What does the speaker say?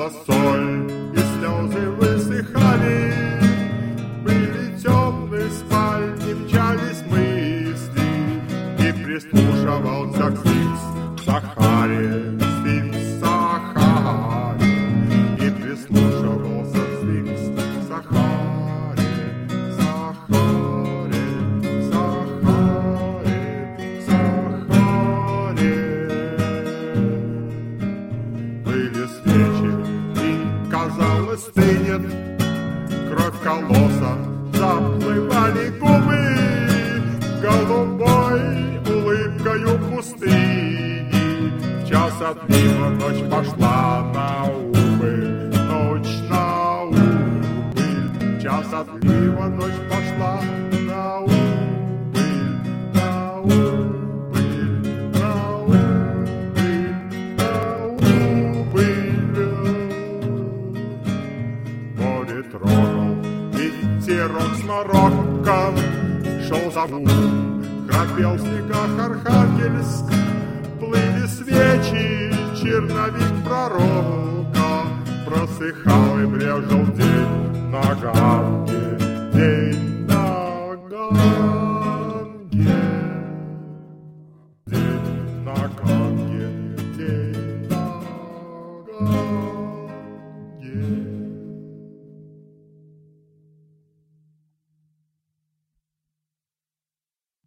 соль, и слезы высыхали. Были темные спальни, мчались мысли, и прислушивался сфинкс в Сахаре, сфинкс в Сахаре, и прислушивался сфинкс в Сахаре, Сахаре, Сахаре, Сахаре. Были свечи, и, казалось, стынет кровь колосса, заплывали губы голубой улыбкою пустыни. В час отлива ночь пошла на убыль, ночь на убыль. В час отлива ночь пошла на убыль, на убыль, на убыль, на убыль. Море тронул ветерок с Марокко, шел за бум, храпел в снегах Архангельск. Плыли свечи, черновик пророка, просыхал и брежил день ногам.